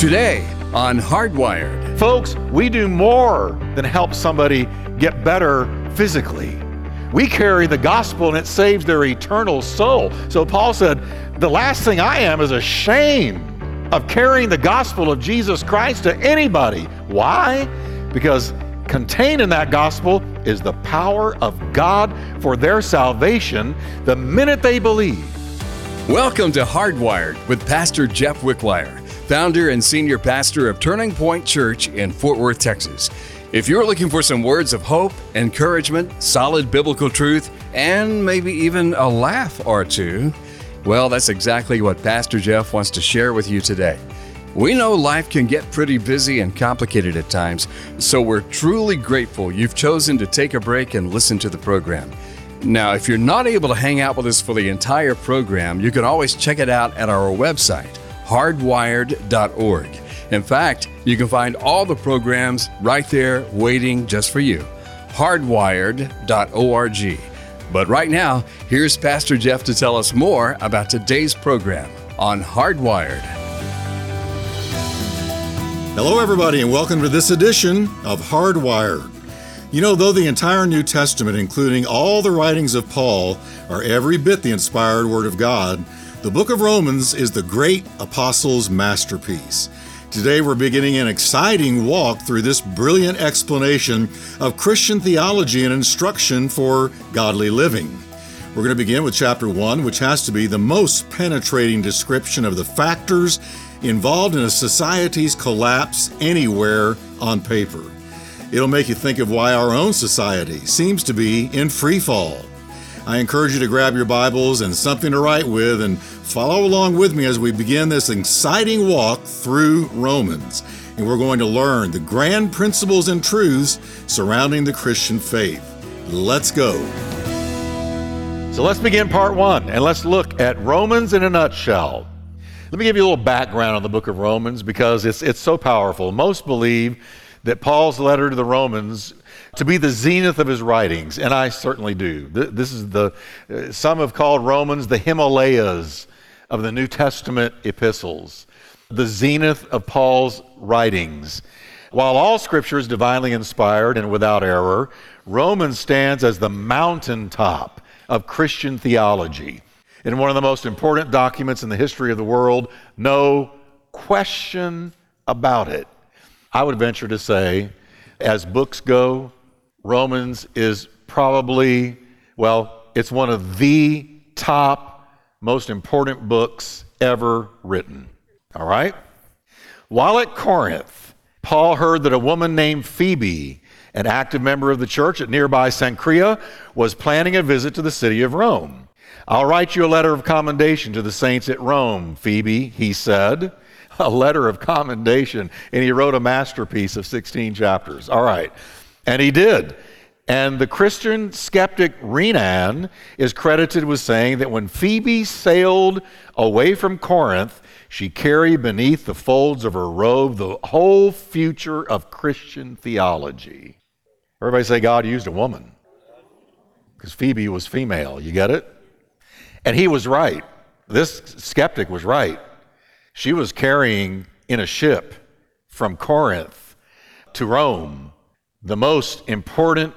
Today on Hardwired. Folks, we do more than help somebody get better physically. We carry the gospel and it saves their eternal soul. So Paul said, the last thing I am is ashamed of carrying the gospel of Jesus Christ to anybody. Why? Because contained in that gospel is the power of God for their salvation the minute they believe. Welcome to Hardwired with Pastor Jeff Wickwire, founder and senior pastor of Turning Point Church in Fort Worth, Texas. If you're looking for some words of hope, encouragement, solid biblical truth, and maybe even a laugh or two, well, that's exactly what Pastor Jeff wants to share with you today. We know life can get pretty busy and complicated at times, so we're truly grateful you've chosen to take a break and listen to the program. Now, if you're not able to hang out with us for the entire program, you can always check it out at our website, hardwired.org. In fact, you can find all the programs right there waiting just for you, hardwired.org. But right now, here's Pastor Jeff to tell us more about today's program on Hardwired. Hello, everybody, and welcome to this edition of Hardwired. You know, though the entire New Testament, including all the writings of Paul, are every bit the inspired Word of God, the book of Romans is the great apostle's masterpiece. Today we're beginning an exciting walk through this brilliant explanation of Christian theology and instruction for godly living. We're going to begin with chapter 1, which has to be the most penetrating description of the factors involved in a society's collapse anywhere on paper. It'll make you think of why our own society seems to be in free fall. I encourage you to grab your Bibles and something to write with and follow along with me as we begin this exciting walk through Romans. And we're going to learn the grand principles and truths surrounding the Christian faith. Let's go. So let's begin part 1 and let's look at Romans in a nutshell. Let me give you a little background on the book of Romans because it's so powerful. Most believe that Paul's letter to the Romans to be the zenith of his writings, and I certainly do. This is some have called Romans the Himalayas of the New Testament epistles, the zenith of Paul's writings. While all Scripture is divinely inspired and without error, Romans stands as the mountaintop of Christian theology and one of the most important documents in the history of the world, no question about it. I would venture to say, as books go, Romans is probably, it's one of the top, most important books ever written. All right? While at Corinth, Paul heard that a woman named Phoebe, an active member of the church at nearby Cenchrea, was planning a visit to the city of Rome. I'll write you a letter of commendation to the saints at Rome, Phoebe, he said. A letter of commendation, and he wrote a masterpiece of 16 chapters. All right, and he did. And the Christian skeptic Renan is credited with saying that when Phoebe sailed away from Corinth, she carried beneath the folds of her robe the whole future of Christian theology. Everybody say God used a woman, because Phoebe was female. You get it? And he was right. This skeptic was right. She was carrying in a ship from Corinth to Rome the most important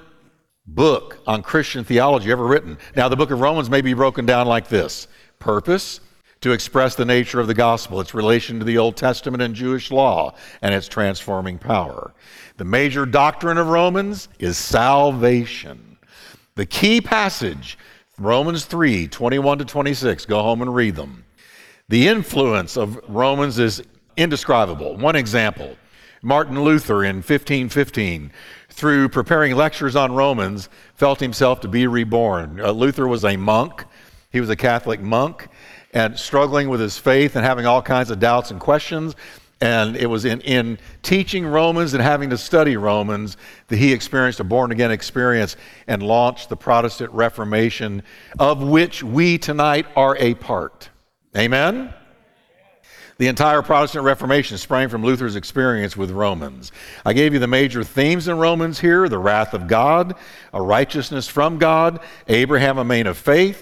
book on Christian theology ever written. Now, the book of Romans may be broken down like this. Purpose, to express the nature of the gospel, its relation to the Old Testament and Jewish law, and its transforming power. The major doctrine of Romans is salvation. The key passage, Romans 3, 21 to 26, go home and read them. The influence of Romans is indescribable. One example, Martin Luther in 1515, through preparing lectures on Romans, felt himself to be reborn. Luther was a monk. He was a Catholic monk and struggling with his faith and having all kinds of doubts and questions. And it was in teaching Romans and having to study Romans that he experienced a born-again experience and launched the Protestant Reformation, of which we tonight are a part. Amen? The entire Protestant Reformation sprang from Luther's experience with Romans. I gave you the major themes in Romans here: the wrath of God, a righteousness from God, Abraham, a man of faith,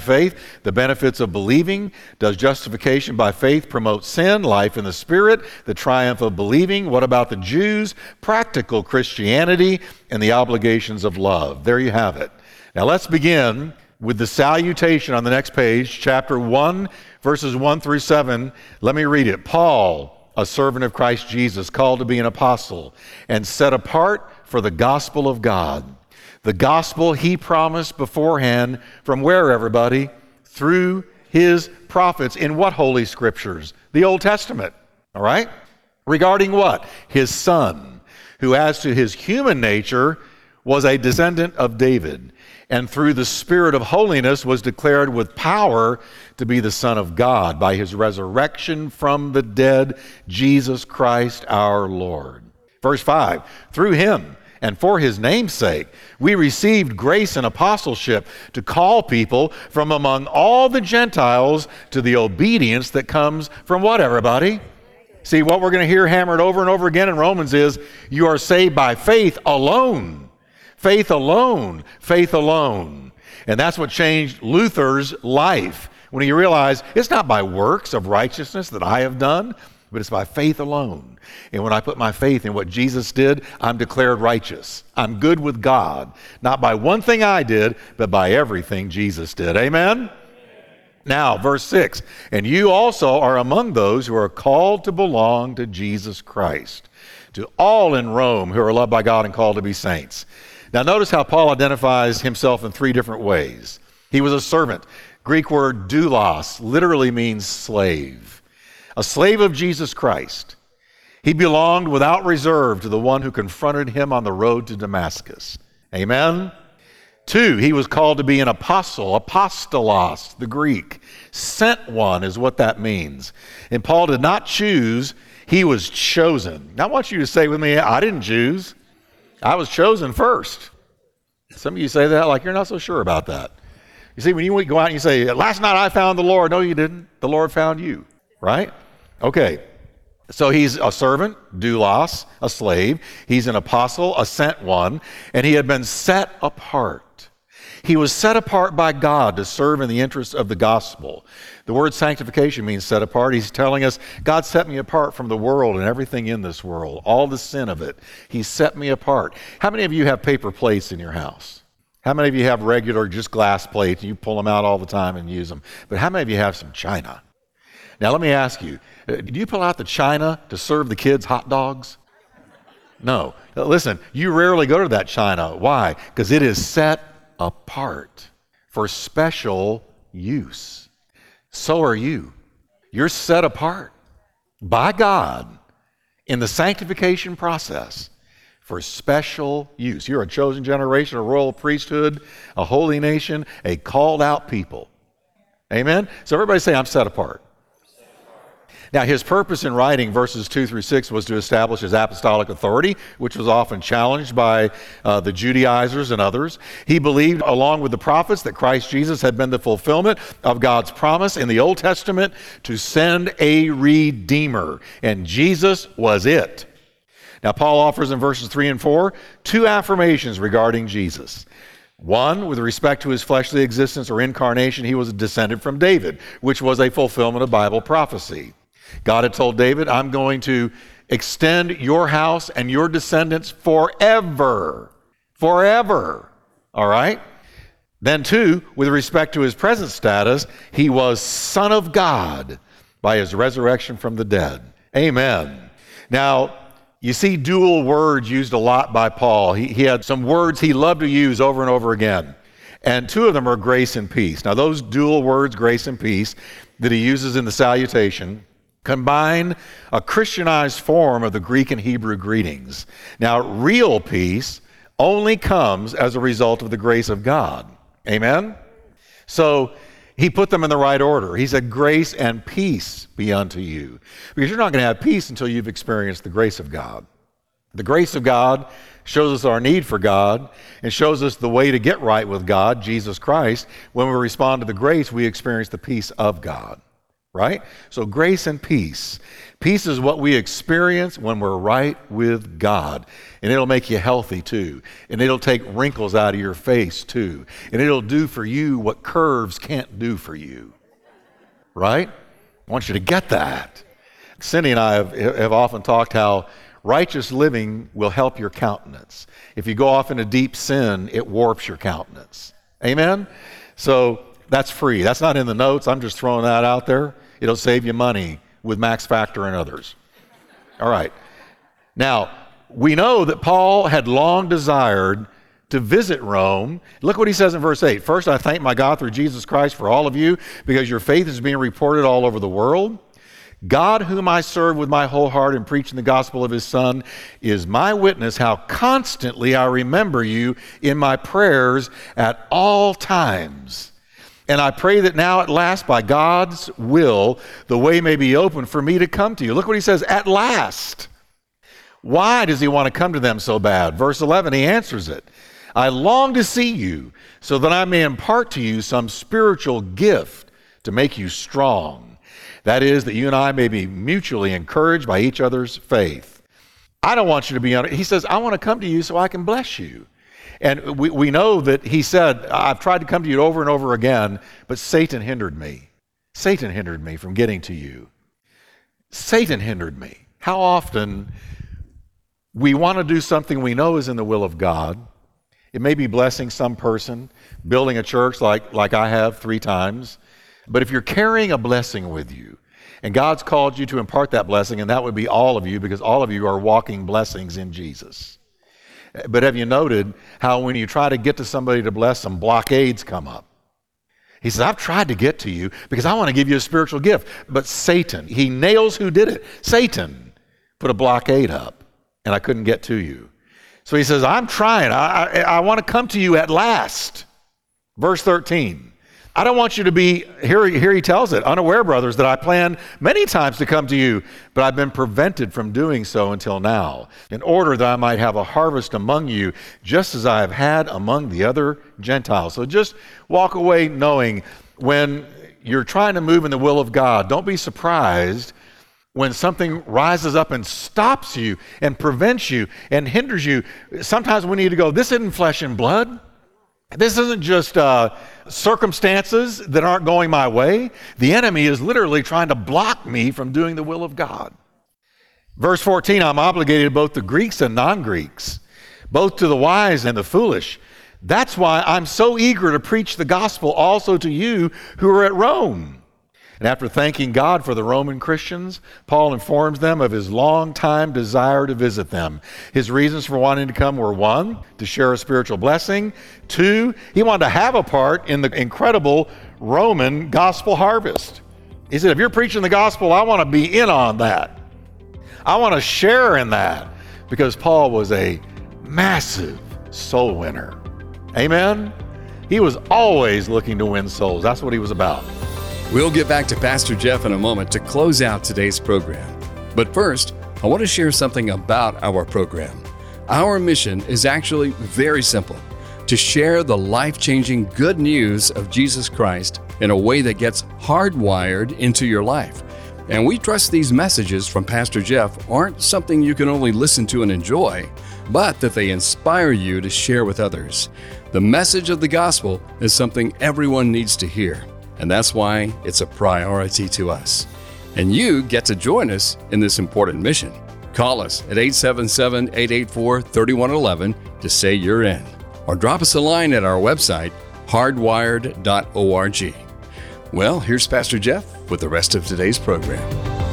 the benefits of believing, does justification by faith promote sin, life in the Spirit, the triumph of believing, what about the Jews, practical Christianity, and the obligations of love. There you have it. Now let's begin with the salutation on the next page, chapter 1, verses 1 through 7. Let me read it. Paul, a servant of Christ Jesus, called to be an apostle and set apart for the gospel of God. The gospel he promised beforehand from where, everybody? Through his prophets. In what holy scriptures? The Old Testament. All right? Regarding what? His son, who as to his human nature was a descendant of David, and through the Spirit of holiness was declared with power to be the Son of God by his resurrection from the dead, Jesus Christ our Lord. Verse 5, through him and for his name's sake, we received grace and apostleship to call people from among all the Gentiles to the obedience that comes from what, everybody? See, what we're going to hear hammered over and over again in Romans is, you are saved by faith alone. Faith alone, faith alone. And that's what changed Luther's life, when he realized it's not by works of righteousness that I have done, but it's by faith alone. And when I put my faith in what Jesus did, I'm declared righteous. I'm good with God, not by one thing I did, but by everything Jesus did. Amen? Now, verse 6, and you also are among those who are called to belong to Jesus Christ, to all in Rome who are loved by God and called to be saints. Now notice how Paul identifies himself in three different ways. He was a servant. Greek word doulos literally means slave. A slave of Jesus Christ. He belonged without reserve to the one who confronted him on the road to Damascus. Amen? 2, he was called to be an apostle, apostolos, the Greek. Sent one is what that means. And Paul did not choose, he was chosen. Now I want you to say with me, I didn't choose. I was chosen first. Some of you say that like you're not so sure about that. You see, when you go out and you say, last night I found the Lord. No, you didn't. The Lord found you, right? Okay. So he's a servant, doulos, a slave. He's an apostle, a sent one, and he had been set apart. He was set apart by God to serve in the interests of the gospel. The word sanctification means set apart. He's telling us, God set me apart from the world and everything in this world, all the sin of it. He set me apart. How many of you have paper plates in your house? How many of you have regular, just glass plates, and you pull them out all the time and use them? But how many of you have some china? Now, let me ask you, do you pull out the china to serve the kids hot dogs? No. Listen, you rarely go to that china. Why? Because it is set apart for special use. So are you. You're set apart by God in the sanctification process for special use. You're a chosen generation, a royal priesthood, a holy nation, a called out people. Amen? So everybody say, I'm set apart. Now, his purpose in writing verses 2 through 6 was to establish his apostolic authority, which was often challenged by the Judaizers and others. He believed, along with the prophets, that Christ Jesus had been the fulfillment of God's promise in the Old Testament to send a Redeemer, and Jesus was it. Now, Paul offers in verses 3 and 4 two affirmations regarding Jesus. One, with respect to his fleshly existence or incarnation, he was a descendant from David, which was a fulfillment of Bible prophecy. God had told David, I'm going to extend your house and your descendants forever. Forever. All right? Then 2, with respect to his present status, he was Son of God by his resurrection from the dead. Amen. Now, you see dual words used a lot by Paul. He had some words he loved to use over and over again. And 2 of them are grace and peace. Now, those dual words, grace and peace, that he uses in the salutation, combine a Christianized form of the Greek and Hebrew greetings. Now, real peace only comes as a result of the grace of God. Amen? So, he put them in the right order. He said, grace and peace be unto you. Because you're not going to have peace until you've experienced the grace of God. The grace of God shows us our need for God and shows us the way to get right with God, Jesus Christ. When we respond to the grace, we experience the peace of God. right? So grace and peace. Peace is what we experience when we're right with God. And it'll make you healthy too. And it'll take wrinkles out of your face too. And it'll do for you what curves can't do for you. Right? I want you to get that. Cindy and I have often talked how righteous living will help your countenance. If you go off into deep sin, it warps your countenance. Amen? So that's free. That's not in the notes. I'm just throwing that out there. It'll save you money with Max Factor and others. All right. Now, we know that Paul had long desired to visit Rome. Look what he says in verse 8. First, I thank my God through Jesus Christ for all of you, because your faith is being reported all over the world. God, whom I serve with my whole heart in preaching the gospel of his Son, is my witness how constantly I remember you in my prayers at all times. And I pray that now at last, by God's will, the way may be open for me to come to you. Look what he says, at last. Why does he want to come to them so bad? Verse 11, he answers it. I long to see you so that I may impart to you some spiritual gift to make you strong. That is, that you and I may be mutually encouraged by each other's faith. I don't want you to be on it. He says, I want to come to you so I can bless you. And we know that he said, I've tried to come to you over and over again, but Satan hindered me. Satan hindered me from getting to you. Satan hindered me. How often we want to do something we know is in the will of God. It may be blessing some person, building a church like I have 3 times. But if you're carrying a blessing with you, and God's called you to impart that blessing, and that would be all of you, because all of you are walking blessings in Jesus. But have you noted how when you try to get to somebody to bless them, blockades come up? He says, I've tried to get to you because I want to give you a spiritual gift. But Satan, he nails who did it. Satan put a blockade up, and I couldn't get to you. So he says, I'm trying. I want to come to you at last. Verse 13. I don't want you to be, here he tells it, unaware, brothers, that I planned many times to come to you, but I've been prevented from doing so until now, in order that I might have a harvest among you, just as I have had among the other Gentiles. So just walk away knowing when you're trying to move in the will of God, don't be surprised when something rises up and stops you and prevents you and hinders you. Sometimes we need to go, this isn't flesh and blood. This isn't just circumstances that aren't going my way. The enemy is literally trying to block me from doing the will of God. Verse 14, I'm obligated both to Greeks and non-Greeks, both to the wise and the foolish. That's why I'm so eager to preach the gospel also to you who are at Rome. And after thanking God for the Roman Christians, Paul informs them of his long-time desire to visit them. His reasons for wanting to come were 1, to share a spiritual blessing. 2, he wanted to have a part in the incredible Roman gospel harvest. He said, if you're preaching the gospel, I want to be in on that. I want to share in that, because Paul was a massive soul winner. Amen? He was always looking to win souls. That's what he was about. We'll get back to Pastor Jeff in a moment to close out today's program. But first, I want to share something about our program. Our mission is actually very simple: to share the life-changing good news of Jesus Christ in a way that gets hardwired into your life. And we trust these messages from Pastor Jeff aren't something you can only listen to and enjoy, but that they inspire you to share with others. The message of the gospel is something everyone needs to hear. And that's why it's a priority to us. And you get to join us in this important mission. Call us at 877-884-3111 to say you're in. Or drop us a line at our website, hardwired.org. Well, here's Pastor Jeff with the rest of today's program.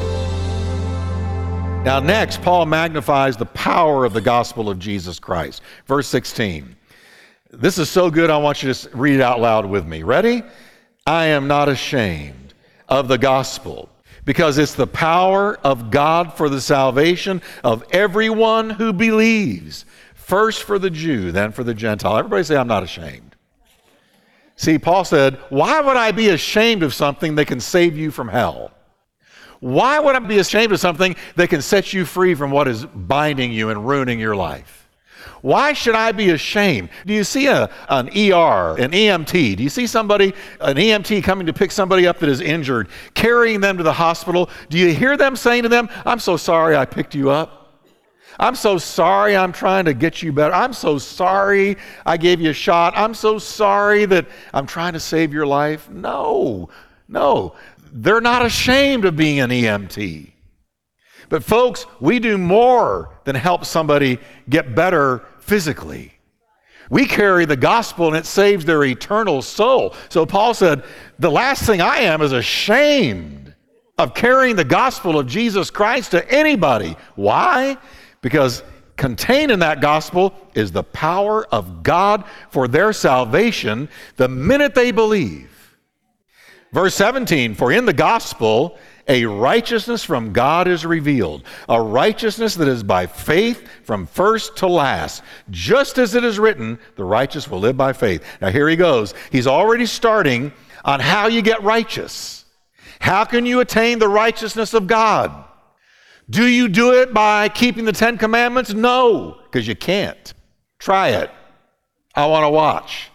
Now next, Paul magnifies the power of the gospel of Jesus Christ. Verse 16. This is so good, I want you to read it out loud with me. Ready? I am not ashamed of the gospel, because it's the power of God for the salvation of everyone who believes, first for the Jew, then for the Gentile. Everybody say, I'm not ashamed. See, Paul said, why would I be ashamed of something that can save you from hell? Why would I be ashamed of something that can set you free from what is binding you and ruining your life? Why should I be ashamed? Do you see an ER, an EMT? Do you see somebody, an EMT coming to pick somebody up that is injured, carrying them to the hospital? Do you hear them saying to them, I'm so sorry I picked you up. I'm so sorry I'm trying to get you better. I'm so sorry I gave you a shot. I'm so sorry that I'm trying to save your life. No. They're not ashamed of being an EMT. But folks, we do more than help somebody get better physically. We carry the gospel and it saves their eternal soul. So Paul said, the last thing I am is ashamed of carrying the gospel of Jesus Christ to anybody. Why? Because contained in that gospel is the power of God for their salvation the minute they believe. Verse 17, for in the gospel, a righteousness from God is revealed, a righteousness that is by faith from first to last. Just as it is written, the righteous will live by faith. Now here he goes. He's already starting on how you get righteous. How can you attain the righteousness of God? Do you do it by keeping the 10 Commandments? No, because you can't. Try it. I want to watch.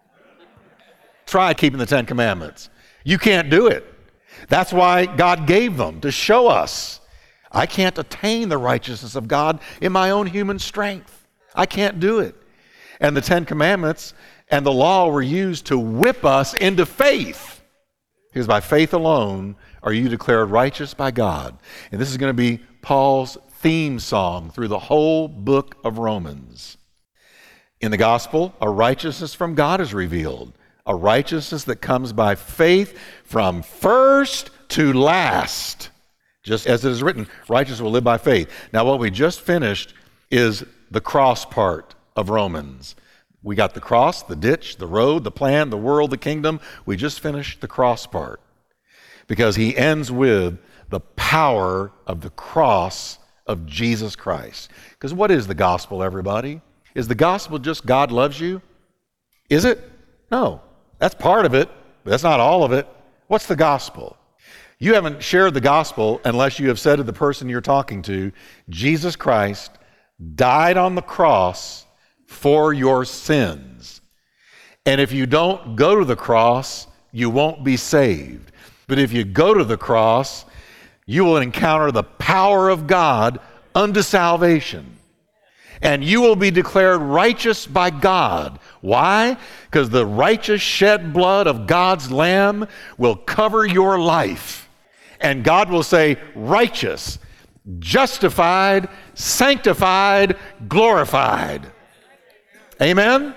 Try keeping the 10 Commandments. You can't do it. That's why God gave them, to show us. I can't attain the righteousness of God in my own human strength. I can't do it. And the 10 Commandments and the law were used to whip us into faith. Because by faith alone are you declared righteous by God. And this is going to be Paul's theme song through the whole book of Romans. In the gospel, a righteousness from God is revealed. A righteousness that comes by faith from first to last. Just as it is written, righteous will live by faith. Now what we just finished is the cross part of Romans. We got the cross, the ditch, the road, the plan, the world, the kingdom. We just finished the cross part. Because he ends with the power of the cross of Jesus Christ. Because what is the gospel, everybody? Is the gospel just God loves you? Is it? No. That's part of it, but that's not all of it. What's the gospel? You haven't shared the gospel unless you have said to the person you're talking to, Jesus Christ died on the cross for your sins. And if you don't go to the cross, you won't be saved. But if you go to the cross, you will encounter the power of God unto salvation. And you will be declared righteous by God. Why? Because the righteous shed blood of God's Lamb will cover your life. And God will say, righteous, justified, sanctified, glorified. Amen?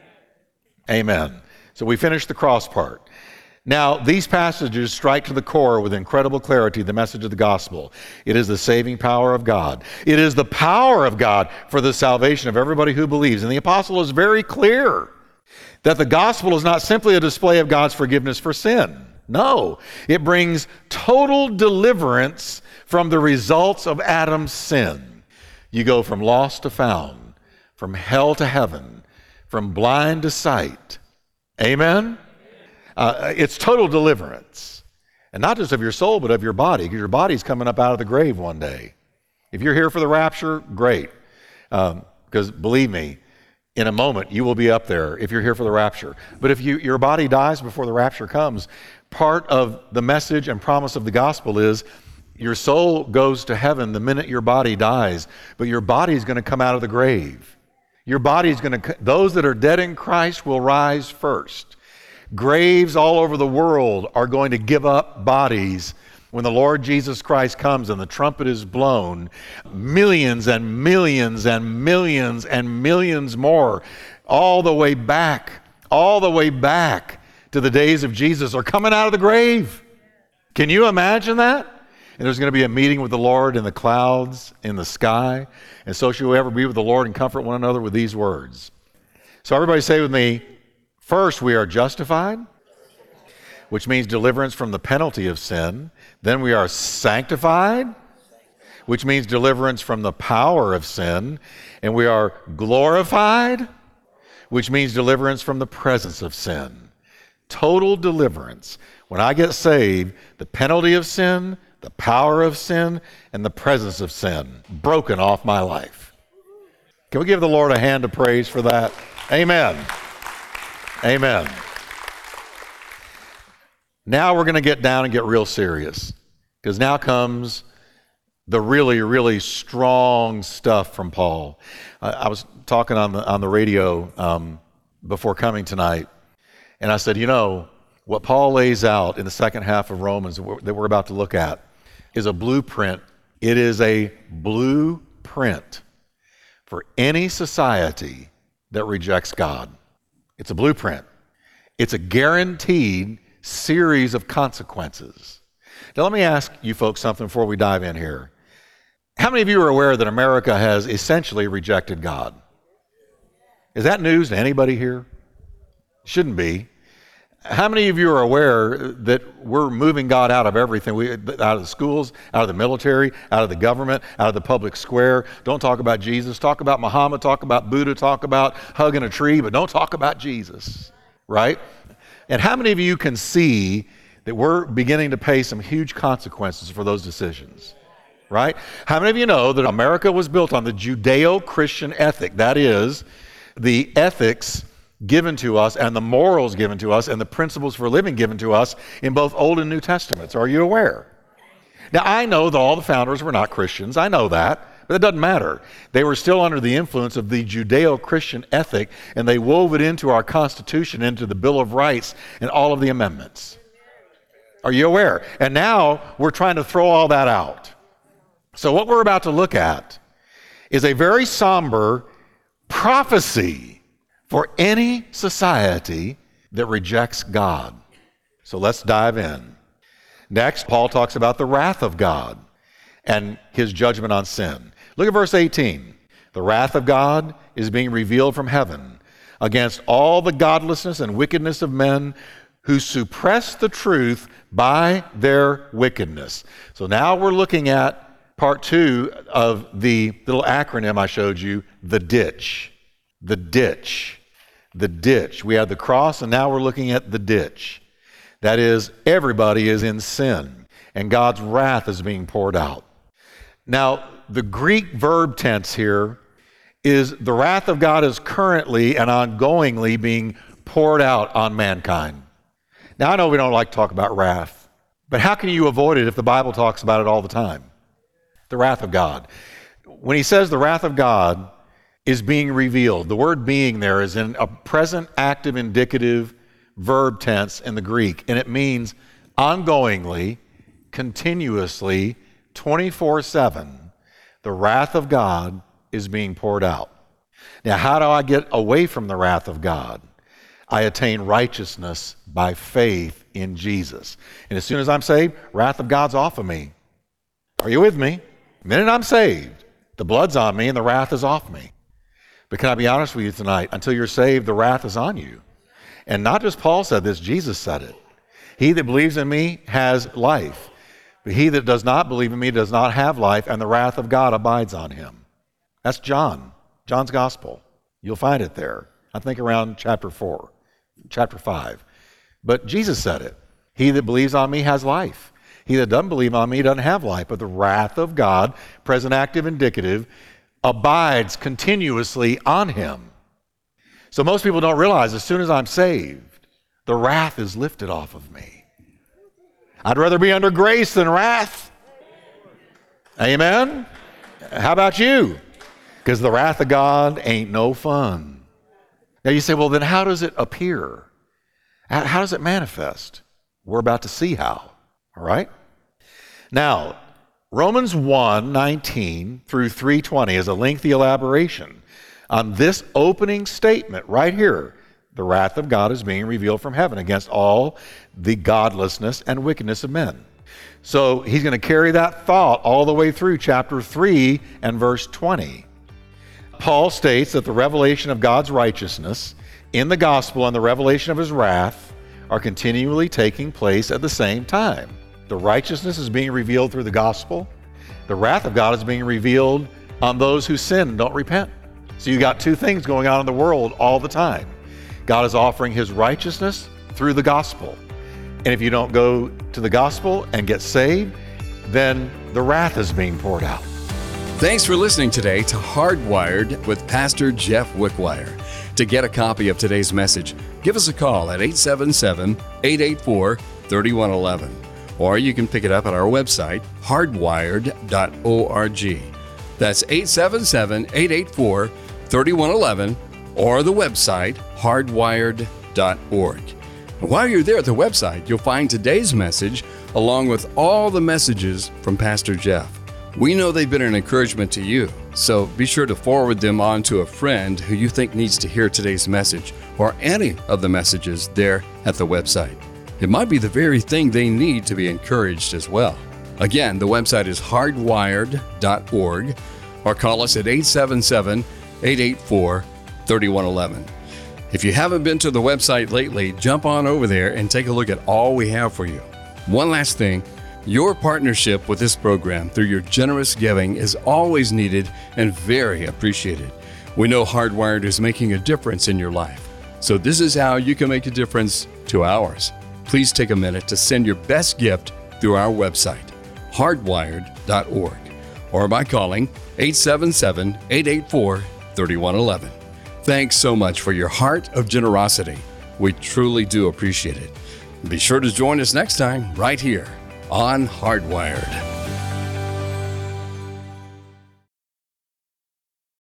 Amen. So we finished the cross part. Now, these passages strike to the core with incredible clarity the message of the gospel. It is the saving power of God. It is the power of God for the salvation of everybody who believes. And the apostle is very clear that the gospel is not simply a display of God's forgiveness for sin. No, it brings total deliverance from the results of Adam's sin. You go from lost to found, from hell to heaven, from blind to sight. Amen? It's total deliverance. And not just of your soul, but of your body, because your body's coming up out of the grave one day. If you're here for the rapture, great. Because believe me, in a moment, you will be up there if you're here for the rapture. But if your body dies before the rapture comes, part of the message and promise of the gospel is your soul goes to heaven the minute your body dies, but your body is going to come out of the grave. Your body is going to, those that are dead in Christ will rise first. Graves all over the world are going to give up bodies when the Lord Jesus Christ comes and the trumpet is blown. Millions and millions and millions and millions more, all the way back to the days of Jesus, are coming out of the grave. Can you imagine that? And there's going to be a meeting with the Lord in the clouds, in the sky. And so shall we ever be with the Lord and comfort one another with these words. So everybody say with me, first, we are justified, which means deliverance from the penalty of sin. Then we are sanctified, which means deliverance from the power of sin. And we are glorified, which means deliverance from the presence of sin. Total deliverance. When I get saved, the penalty of sin, the power of sin, and the presence of sin broken off my life. Can we give the Lord a hand of praise for that? Amen. Amen. Now we're going to get down and get real serious, because now comes the really, really strong stuff from Paul. I was talking on the radio before coming tonight, and I said, you know, what Paul lays out in the second half of Romans that we're about to look at is a blueprint. It is a blueprint for any society that rejects God. It's a blueprint. It's a guaranteed series of consequences. Now let me ask you folks something before we dive in here. How many of you are aware that America has essentially rejected God? Is that news to anybody here? Shouldn't be. How many of you are aware that we're moving God out of everything? Out of the schools, out of the military, out of the government, out of the public square. Don't talk about Jesus. Talk about Muhammad. Talk about Buddha. Talk about hugging a tree, but don't talk about Jesus, right? And how many of you can see that we're beginning to pay some huge consequences for those decisions, right? How many of you know that America was built on the Judeo-Christian ethic? That is, the ethics given to us and the morals given to us and the principles for living given to us in both Old and New Testaments. Are you aware? Now, I know that all the founders were not Christians. I know that, but it doesn't matter. They were still under the influence of the Judeo-Christian ethic, and they wove it into our Constitution, into the Bill of Rights, and all of the amendments. Are you aware? And now we're trying to throw all that out. So what we're about to look at is a very somber prophecy for any society that rejects God. So let's dive in. Next, Paul talks about the wrath of God and his judgment on sin. Look at verse 18. The wrath of God is being revealed from heaven against all the godlessness and wickedness of men who suppress the truth by their wickedness. So now we're looking at part 2 of the little acronym I showed you, the ditch. The ditch. The ditch. We have the cross, and now we're looking at the ditch. That is, everybody is in sin, and God's wrath is being poured out. Now, the Greek verb tense here is the wrath of God is currently and ongoingly being poured out on mankind. Now, I know we don't like to talk about wrath, but how can you avoid it if the Bible talks about it all the time? The wrath of God. When he says the wrath of God is being revealed, the word being there is in a present active indicative verb tense in the Greek, and it means ongoingly, continuously, 24/7, the wrath of God is being poured out. Now, how do I get away from the wrath of God? I attain righteousness by faith in Jesus. And as soon as I'm saved, wrath of God's off of me. Are you with me? The minute I'm saved, the blood's on me and the wrath is off me. But can I be honest with you tonight? Until you're saved, the wrath is on you. And not just Paul said this, Jesus said it. He that believes in me has life. But he that does not believe in me does not have life, and the wrath of God abides on him. That's John's gospel. You'll find it there. I think around chapter 5. But Jesus said it. He that believes on me has life. He that doesn't believe on me doesn't have life. But the wrath of God, present active indicative, abides continuously on him. So most people don't realize as soon as I'm saved, the wrath is lifted off of me. I'd rather be under grace than wrath. Amen? How about you? Because the wrath of God ain't no fun. Now you say, well, then how does it appear? How does it manifest? We're about to see how. All right? Now, Romans 1:19 through 3:20 is a lengthy elaboration on this opening statement right here. The wrath of God is being revealed from heaven against all the godlessness and wickedness of men. So he's going to carry that thought all the way through chapter 3 and verse 20. Paul states that the revelation of God's righteousness in the gospel and the revelation of his wrath are continually taking place at the same time. The righteousness is being revealed through the gospel. The wrath of God is being revealed on those who sin and don't repent. So you got two things going on in the world all the time. God is offering his righteousness through the gospel. And if you don't go to the gospel and get saved, then the wrath is being poured out. Thanks for listening today to Hardwired with Pastor Jeff Wickwire. To get a copy of today's message, give us a call at 877-884-3111. Or you can pick it up at our website, hardwired.org. That's 877-884-3111 or the website, hardwired.org. And while you're there at the website, you'll find today's message along with all the messages from Pastor Jeff. We know they've been an encouragement to you, so be sure to forward them on to a friend who you think needs to hear today's message or any of the messages there at the website. It might be the very thing they need to be encouraged as well. Again, the website is hardwired.org or call us at 877-884-3111. If you haven't been to the website lately, jump on over there and take a look at all we have for you. One last thing. Your partnership with this program through your generous giving is always needed and very appreciated. We know Hardwired is making a difference in your life, so this is how you can make a difference to ours. Please take a minute to send your best gift through our website, hardwired.org, or by calling 877-884-3111. Thanks so much for your heart of generosity. We truly do appreciate it. Be sure to join us next time right here on Hardwired.